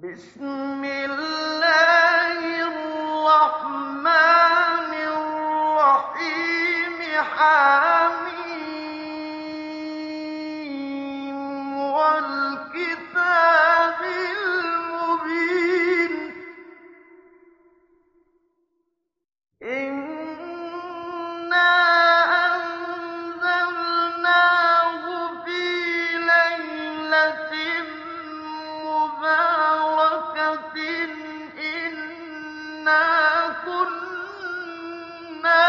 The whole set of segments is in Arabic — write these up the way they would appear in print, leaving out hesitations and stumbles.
بسم الله الرحمن الرحيم حم والكتاب المبين إنا أنزلناه في ليلة مباركة إنا كنا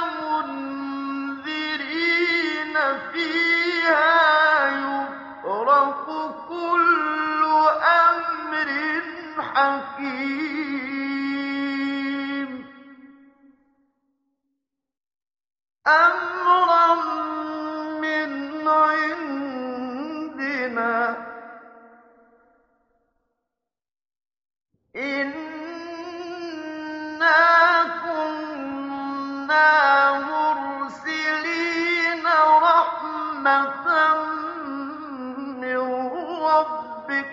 منذرين فيها يفرق كل أمر حكيم أمرا من عندنا إنا كنا مرسلين رحمة من ربك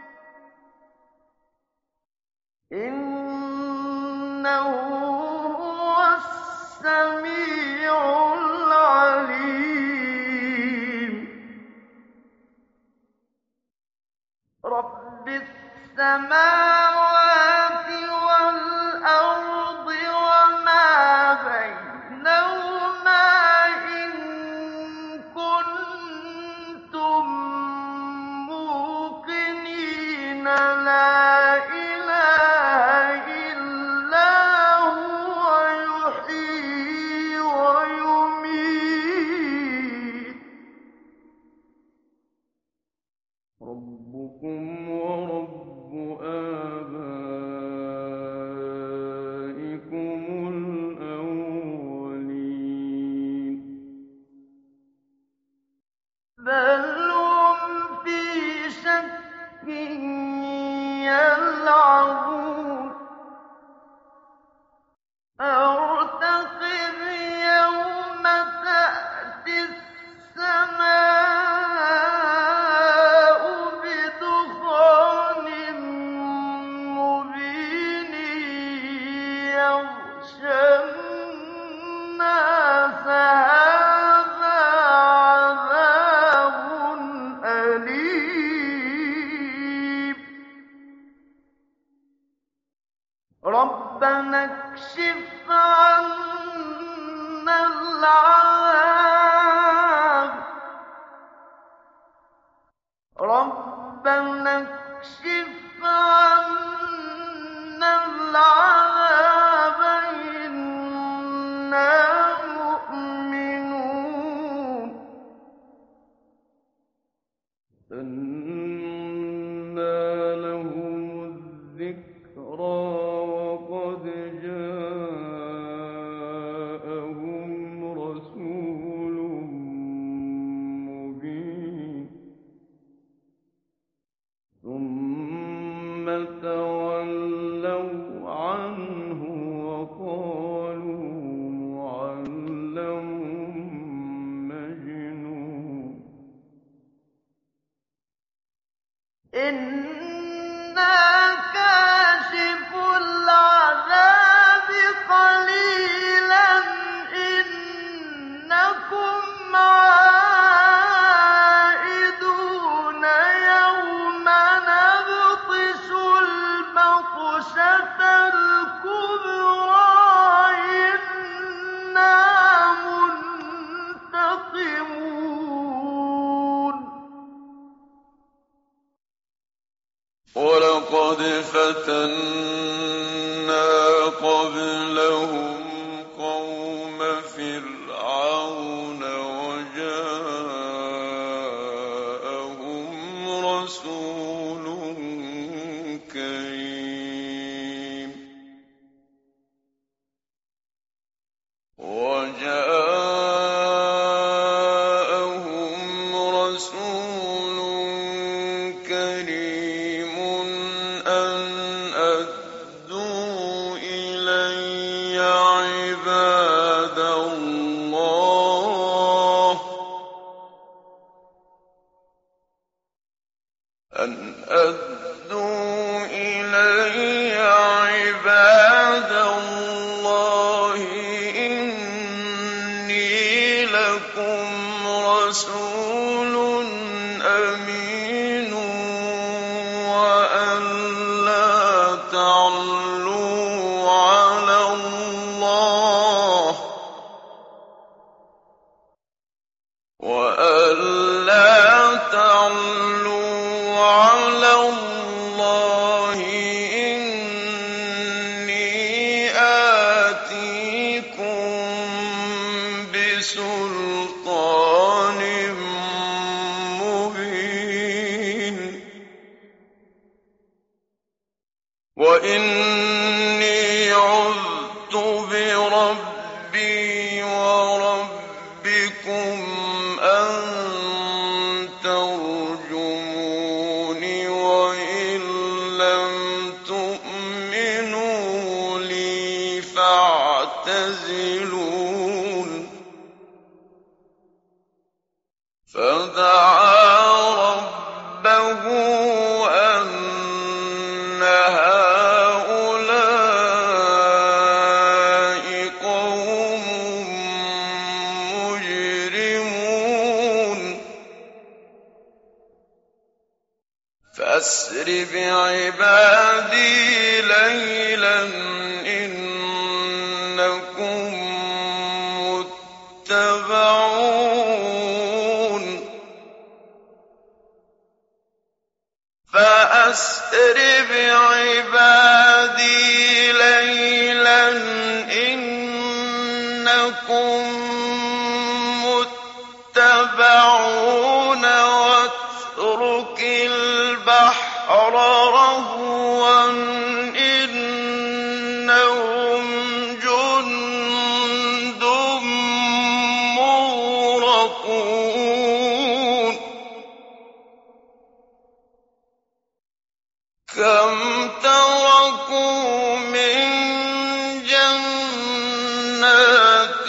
إنه هو السميع العليم رب السماوات والأرض وما بينهما إن كنتم موقنين لا إله إلا هو يحيي ويميت ربكم ورب آبائكم الأولين بل هم في شك يلعبون ارتقب يوم تأتي السماء بدخان مبين يغشى الناس هذا عذاب أليم ربنا اكشف عنا العذاب ربنا اكشف عنا العذاب إنا مؤمنون أنى لهم الذكرى وقد جاءهم رسول مبين ثم تولوا عنه وقالوا معلم مجنون إنا كاشف العذاب قليلا إنكم عائدون يوم نبطش البطشة الكبرى إنا منتقمون ولقد فتنا قبلهم قوم فرعون وجاءهم رسول كريم أن أدوا إلي عباد الله أن أدوا وإني عذت بربي وربكم أن ترجمون وإن لم تؤمنوا لي فاعتزلون فدعا ربه أن هؤلاء قوم مجرمون فأسر بعبادي ليلا إنكم متبعون فأسر بعبادي ليلا إنكم متبعون واترك البحر رهوا إنهم جند مغرقون كم تركوا من جنات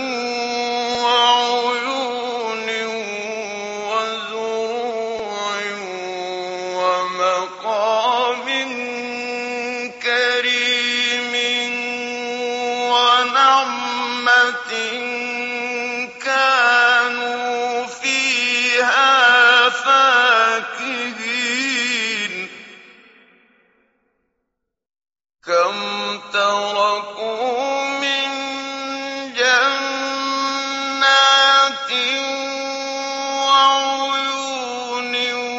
وعيون وزروع ومقام كريم ونعمة كانوا فيها فاكهين كم تركوا من جنات وعيون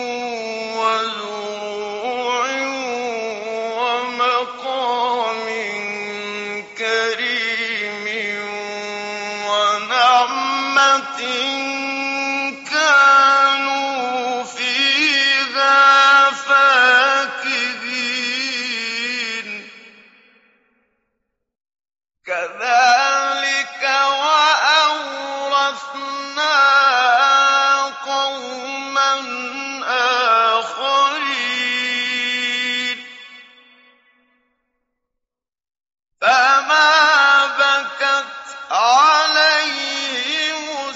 وزروع ومقام كريم ونعمة كانوا فيها فاكهين كذلك وأورثناها قوما آخرين فما بكت عليهم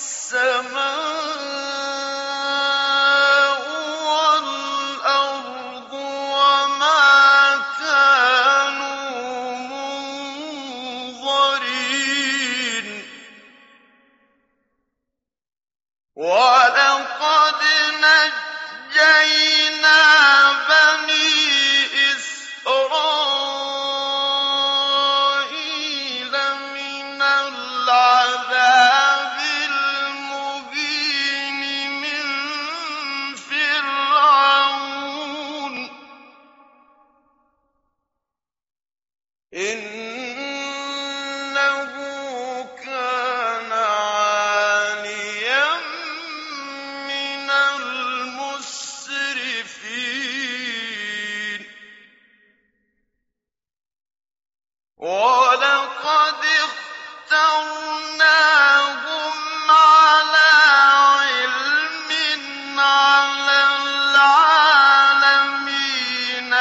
السماء والأرض وما كانوا منظرين ولقد نجينا بني إسرائيل من العذاب المهين من فرعون إنه كان عاليا من المسرفين ولقد اخترناهم على علم على العالمين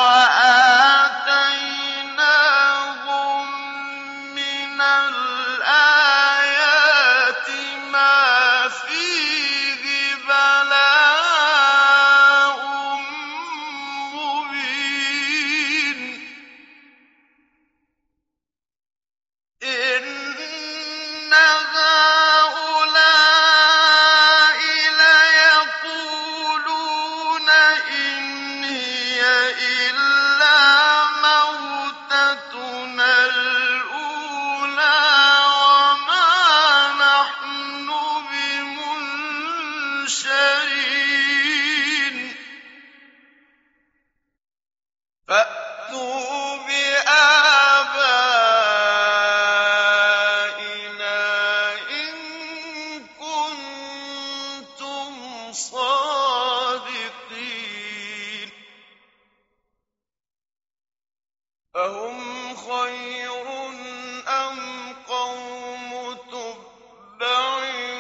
وآتيناهم من الآيات ما فيه بلاء مبين إن هؤلاء ليقولون إن هي إلا موتتنا الأولى وما نحن بمنشرين فأتوا بآبائنا إن كنتم صادقين أهم خير أم قوم تبع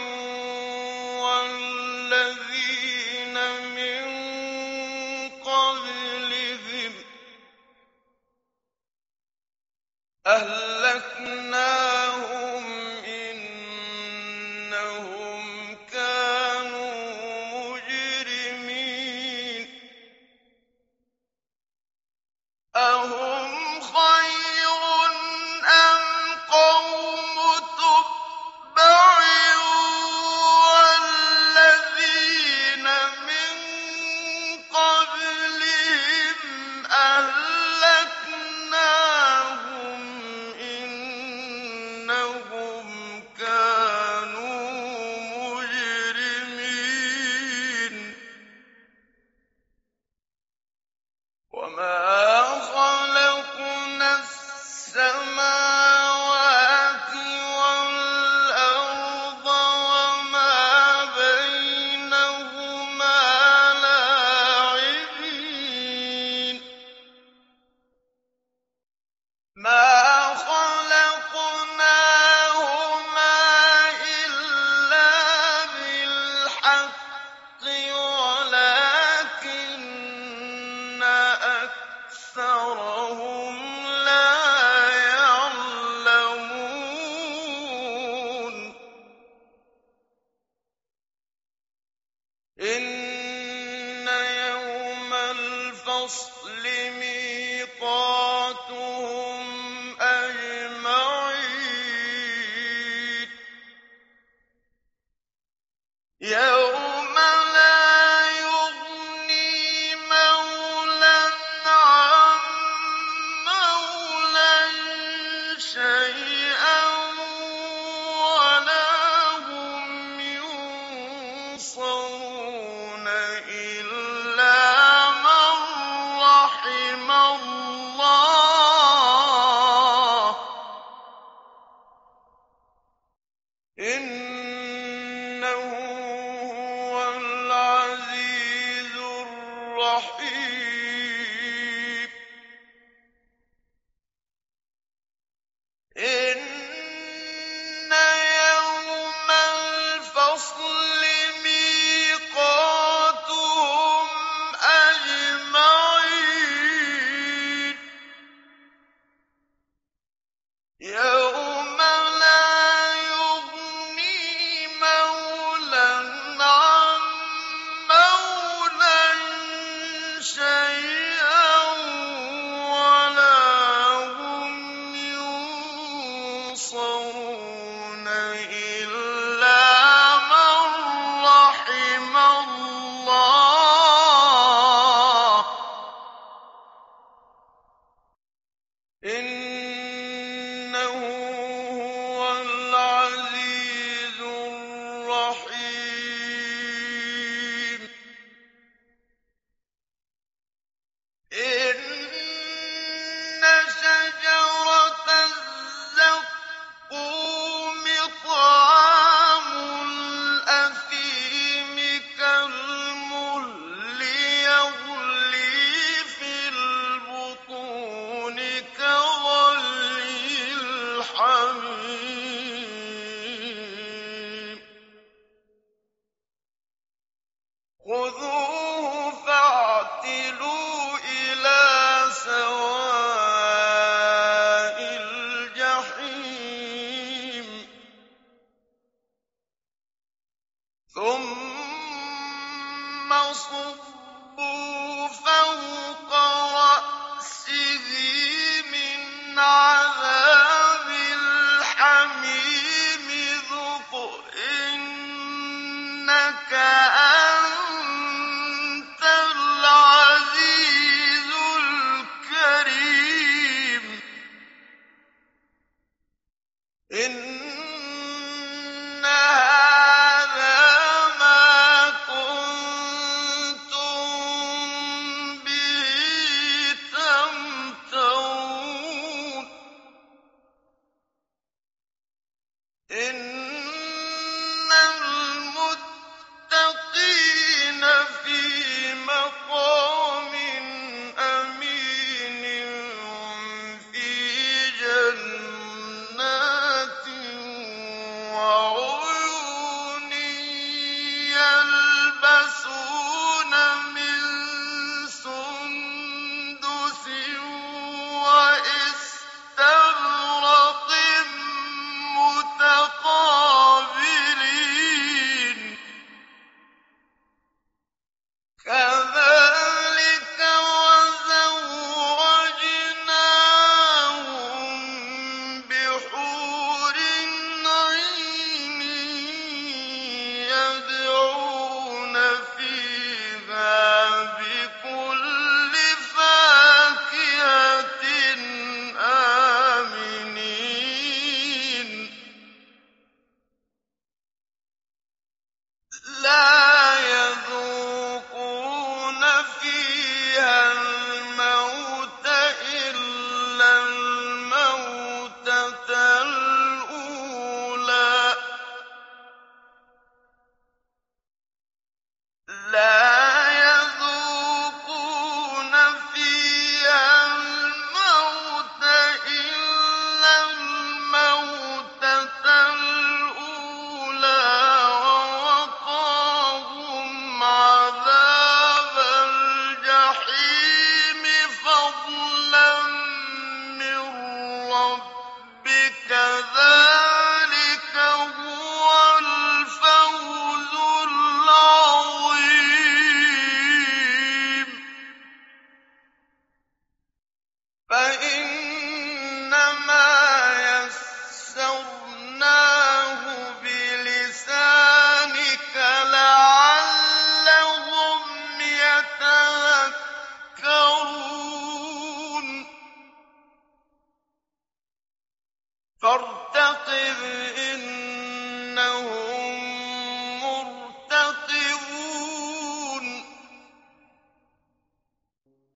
والذين من قبلهم أهلكناهم إنهم كانوا مجرمين أهم خير أم قوم تبع والذين من قبلهم أهلكناهم إنهم كانوا مجرمين وما خلقنا السماوات والأرض وما بينهما لاعبين ما خلقناهما إلا بالحق ولكن أكثرهم لا يعلمون إن يوم الفصل ميقاتهم أجمعين يوم لا يغني مولى عن مولى شيئا ولا هم ينصرون إلا من رحم الله إنه هو العزيز الرحيم إن يوم الفصل ميقاتهم أجمعين يوم لا يغني مولى عن مولى شيئا ولا هم ينصرون إلا من رحم الله إنه هو العزيز الرحيم إن شجرة الزقوم طعام الأثيم كالمهل يغلي في البطون كغلي الحميم خذوه فاعتلوا إلى سواء الجحيم ثم صبوا فوق رأسه من